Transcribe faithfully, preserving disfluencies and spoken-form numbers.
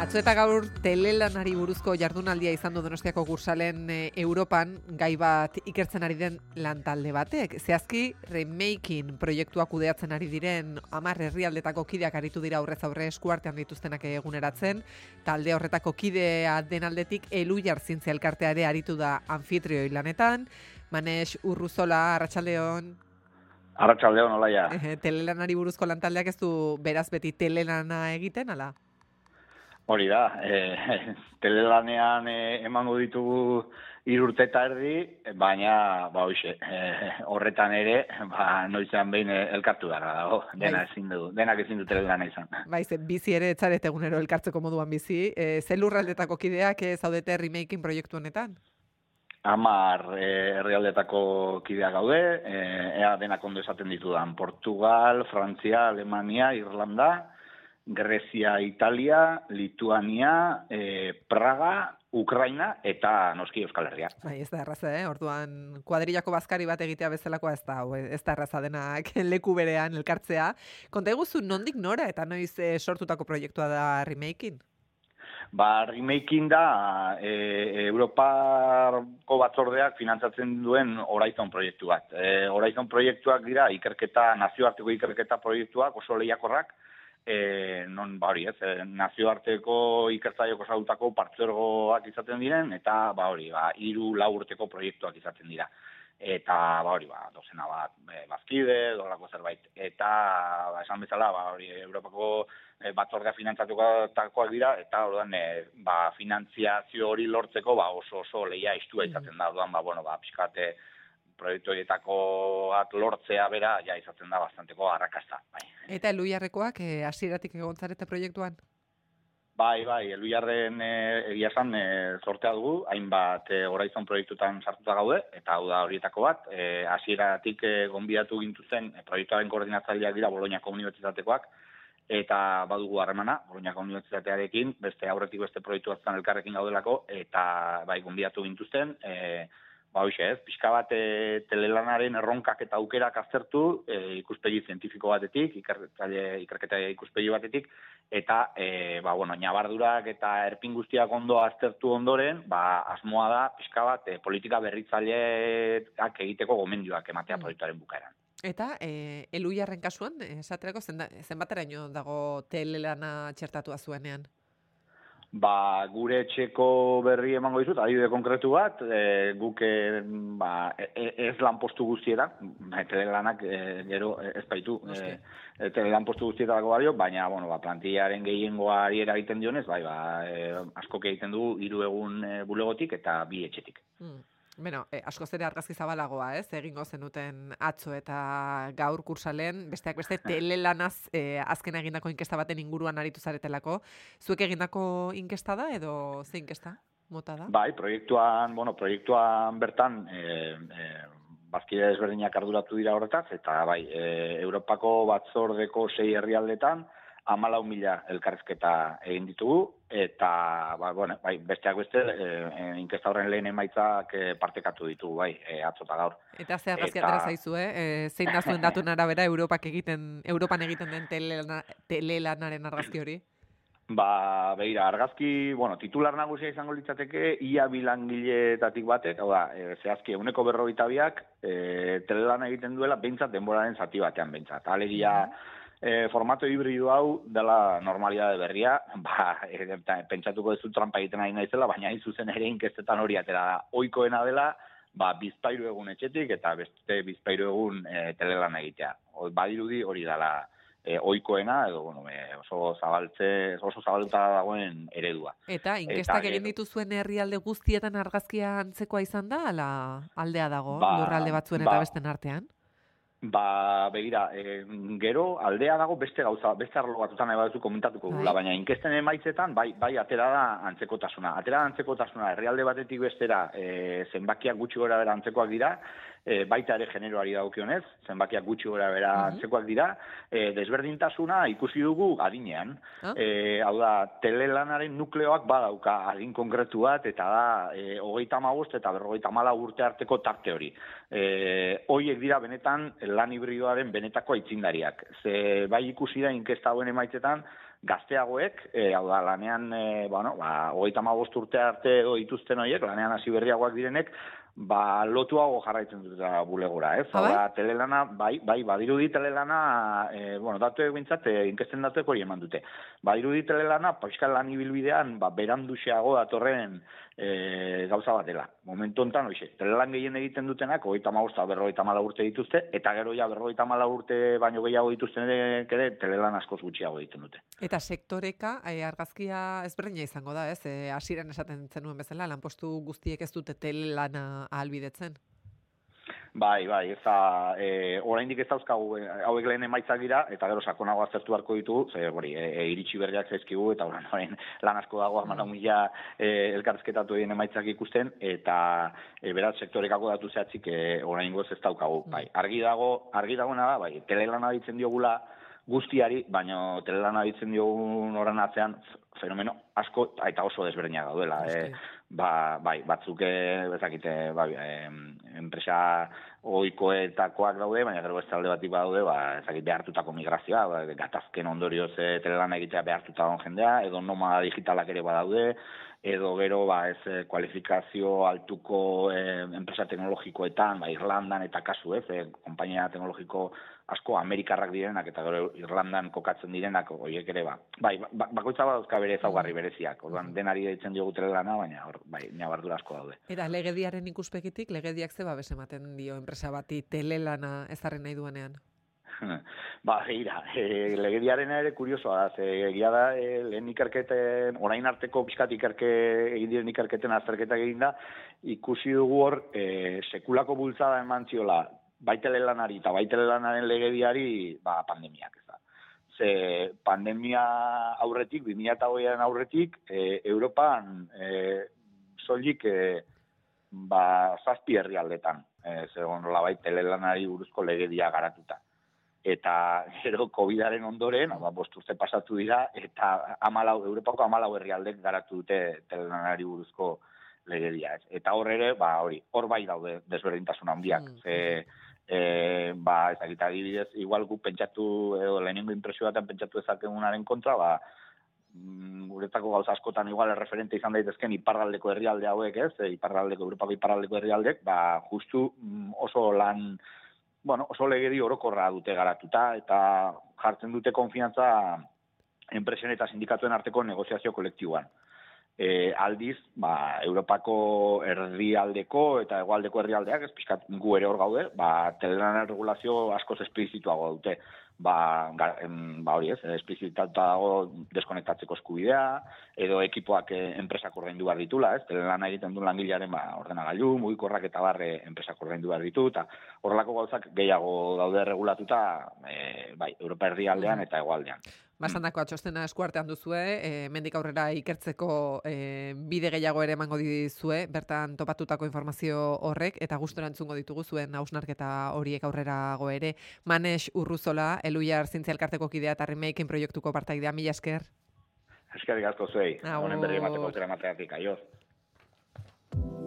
Atzo eta gaur telelanari buruzko jardunaldia izan du Donostiako Gursalen e, Europan gai bat ikertzen ari den lantalde batek. Zehazki remaking proiektua kudeatzen ari diren hamar herrialdetako kideak aritu dira aurrez aurre eskuartean dituztenak eguneratzen. Talde horretako kidea den aldetik Eluyar Zientzia Elkartea ere aritu da anfitrioi lanetan. Manex Urruzola, arratsaldeon. Arratsaldeon, Olaia. Eh, telelanari buruzko lantaldeak ez du beraz beti telelana egiten, ala? Hori da, e, telelanean e, emango ditugu hiru urte eta erdi, baina ba hoize, e, horretan ere, ba noizean behin elkartu dara dago. Dena ezin du, denak ezin du telelana izan. Baiz, bizi ere etzaret egunero elkartzeko moduan bizi. E, ze lurraldetako kideak e, zaudete remaking proiektu honetan? Hamar e, herrialdetako kideak gaude, e, ea denak ondo esaten ditudan. Portugal, Frantzia, Alemania, Irlanda, Grezia, Italia, Lituania, eh, Praga, Ukraina eta noski Euskal Herria. Bai, ez da erraza, eh? Orduan kuadrillako bazkari bat egitea bezalakoa ez da, ez da erraza denak leku berean elkartzea. Konta eguzu nondik nora eta noiz eh, sortutako proiektua da remaking? Ba, remaking da e, Europako batzordeak finantzatzen duen Horizon proiektu bat. E, Horizon proiektuak dira ikerketa, nazioarteko ikerketa proiektuak oso lehiakorrak, E, non ba hori ez, e, nazioarteko ikertzaileeko sautako partzuergoak izaten diren, eta ba hori, ba, hiru lau urteko proiektuak izaten dira. Eta ba hori, ba, dozena bat e, bazkide, dolako zerbait. Eta ba, esan bezala, ba hori, Europako e, batzordea finantzatukoak dira, eta orduan e, ba, finantziazio hori lortzeko ba, oso oso lehia istua izaten da. Orduan, ba, bueno, ba, pixkate proiektu horietako bat lortzea bera, ja izaten da bastanteko arrakasta. Bai. Eta Eluyarrekoak eh, hasieratik egon zarete proiektuan? Bai, bai, Eluyarren e, egia esan e, sortea dugu, hainbat e, Horizon proiektutan sartuta gaude, eta hau da horietako bat, e, hasieratik e, gonbidatu gintuzten e, proiektuaren koordinatzaileak dira Boloniako Unibertsitatekoak, eta badugu harremana, Boloniako Unibertsitatearekin, beste aurretik beste proiektu batzan elkarrekin gaudelako, eta bai gonbidatu gintuzten, e, Ba, hoxe ez, pixka bat e, telelanaren erronkak eta aukerak aztertu, e, ikuspegi zientifiko batetik, ikerketa ikuspegi batetik, eta, e, ba, bueno, nabardurak eta erpin guztiak ondo aztertu ondoren, ba, asmoa da, pixka bat, e, politika berritzaileak egiteko gomendioak ematea proiektuaren bukaeran. Eta, e, Eluyarren kasuan, esaterako zenbateraino dago telelana txertatua zuenean? Ba, gure etxeko berri emango dizut, adibide konkretu bat, e, guk e, ba, e, ez lanpostu guztietan, telelanak e, gero ez baitu, e, e, telelanpostu guztietarako balio, baina bueno, ba, plantillaren gehiengoa ariera egiten dionez, bai, ba, e, askok egiten dugu hiru egun e, bulegotik eta bi etxetik. Hmm. Bueno, eh, askoz ere argazki zabalagoa, ez? Egingo zenuten atzo eta gaur kursalen, besteak beste telelanaz eh, azken egindako inkesta baten inguruan aritu zaretelako. Zuek egindako inkesta da edo ze inkesta mota da? Bai, proiektuan, bueno, proiektuan bertan eh, eh, bazkide desberdinak arduratu dira horretaz, eta bai, eh, Europako batzordeko sei herrialdetan hamalau mila elkarrizketa egin ditugu, eta ba, bueno, bai, besteak beste e, inkesta horren lehen emaitzak e, partekatu ditugu, bai, e, atzo eta gaur. Eta ze argazki atera zaizu, eh? E, zein da zuen datuen arabera Europak egiten, Europan egiten den telelana, telelanaren argazki hori? Ba, begira, argazki, bueno, titular nagusia izango litzateke, ia bilangileetatik batek, hau da, e, zehazki, eguneko berrogeita biak e, telelana egiten duela, behintzat denboraren zati batean behintzat. Alegia, E, formato hibrido hau dela normalidade berria, ba, e, pentsatuko ez du trampa egiten ari naizela, baina hain zuzen ere inkestetan hori atera da. Ohikoena dela, ba, bizpairu egun etxetik eta beste bizpairu egun e, telelana egitea. Badirudi hori dela e, ohikoena edo bueno, e, oso zabaltze, oso zabalduta dagoen eredua. Eta inkestak egin dituzuen herrialde guztietan argazkia antzekoa izan da, ala aldea dago, ba, lurralde batzuen eta ba, besten artean? Ba, begira, e, gero aldea dago beste gauza, beste arlo batutan nahi baduzu komentatuko gula, baina inkesten emaitzetan, bai, bai, atera da antzekotasuna. Atera da antzekotasuna, herrialde batetik bestera, e, zenbakiak gutxi gora bera antzekoak dira, e, baita ere generoari dagokionez, zenbakiak gutxi gora bera antzekoak dira, e, desberdintasuna ikusi dugu adinean. Ah? E, hau da, telelanaren nukleoak badauka adin konkretu bat, eta da, e, hogeita hamabost eta berrogeita hamalau urte arteko tarte hori. E, hoiek dira benetan lan hibridoaren benetako aitzindariak. Ze bai ikusi da inkesta hauen emaitzetan, gazteagoek, e, hau da, lanean, e, bueno, ba, hogeita hamabost urte arte edo dituzten horiek, lanean hasi berriagoak direnek, ba, lotuago jarraitzen dute bulegora, ez? Hau da, telelana, bai, bai, badirudi telelana, e, bueno, datu egintzat, e, inkesten datuek hori eman dute. Badirudi telelana, pauskal lan ibilbidean, ba, beranduxeago datorren e, gauza bat dela. Momentu honetan, hoxe, telelan gehien egiten dutenak, hogeita hamabost eta berrogeita hamalau urte dituzte, eta gero ja berrogeita hamalau urte baino gehiago dituzten ere, telelan askoz gutxiago egiten dute. Eta sektoreka, e, argazkia ezberdina izango da, ez? E, hasiran esaten zenuen bezala, lanpostu guztiek ez dute telelana ahalbidetzen. Bai, bai, ez da, e, oraindik ez dauzkagu, hauek lehen emaitzak dira, eta gero sakonago aztertu beharko ditugu, ze, hori, e, iritsi berriak zaizkigu, eta orain, orain lan asko dago, hamar mila e, elkarrizketatu egin emaitzak ikusten, eta e, beraz sektorekako datu zehatzik e, orain goz ez daukagu. Bai, argi dago, argi dagoena da, bai, telelana ditzen diogula guztiari, baina telelana ditzen diogun oran atzean, fenomeno asko eta oso desberdinak daudela. E, ba, bai, batzuk bezakite, bai, e, enpresa ohikoetakoak daude, baina gero beste alde batik badaude, ba, ezakit behartutako migrazioa, ba, gatazken ondorioz e, telelana egitea behartuta dagoen jendea, edo nomada digitalak ere badaude, edo gero ba, ez kualifikazio altuko e, enpresa teknologikoetan, ba, Irlandan eta kasu, ez, e, konpainia teknologiko asko Amerikarrak direnak eta gero Irlandan kokatzen direnak horiek ere ba. Bai, ba, bakoitza badauzka bere ezaugarri bereziak. Orduan denari deitzen diogu telelana, baina hor bai, ñabardura asko daude. Eta legediaren ikuspegitik legediak ze babes ematen dio enpresa bati telelana ezarri nahi duenean? Ba, gira, e, legediaren ere kuriosoa da, ze egia da, e, lehen ikerketen, orain arteko pixkat ikerke, egin diren ikerketen azterketak egin da, ikusi dugu hor, e, sekulako bultzada eman ziola, bai telelanari eta bai telelanaren legediari, ba, pandemiak, ez da. Ze pandemia aurretik, bi mila hogeian aurretik, e, Europan e, soilik e, ba, zazpi herrialdetan, e, zegoen nola bai telelanari buruzko legedia garatuta. Eta gero covidaren ondoren, ba, bost urte pasatu dira, eta amalau, Europako amalau herrialdek garatu dute telelanari buruzko legedia. Ez. Eta hor ere, ba, hori, hor bai daude desberdintasun handiak. Mm. Ze, e, ba, ezakit adibidez, igual gu pentsatu, edo lehenengo impresio batean pentsatu ezakegunaren kontra, ba, guretako gauza askotan igual erreferente izan daitezken iparraldeko herrialde hauek, ez? E, iparraldeko, Europako iparraldeko herrialdek, ba, justu oso lan, bueno, oso legedi orokorra dute garatuta, eta jartzen dute konfiantza enpresen eta sindikatuen arteko negoziazio kolektiboan. E, aldiz, ba, Europako herrialdeko eta hegoaldeko herrialdeak, ez pixkat gu ere hor gaude, ba, telelanaren regulazio askoz esplizituago dute. Ba, ga, em, ba hori ez, esplizitatuta dago deskonektatzeko eskubidea, edo ekipoak eh, enpresak ordaindu behar ditula, ez, telelana egiten duen langilearen ba, ordenagailu, mugikorrak eta barre enpresak ordaindu behar ditu, eta horrelako gauzak gehiago daude regulatuta, e, bai, Europa herrialdean eta hegoaldean. Basandako atxostena eskuartean duzue, e, mendik aurrera ikertzeko e, bide gehiago ere emango dizue, bertan topatutako informazio horrek, eta gustora entzungo ditugu zuen hausnarketa horiek aurrerago ere. Manex Urruzola, Eluiar Zientzia Elkarteko kidea eta Remaken proiektuko partaidea, mila esker. Eskerrik asko zuei, honen berri emateko aukera emateagatik, aio.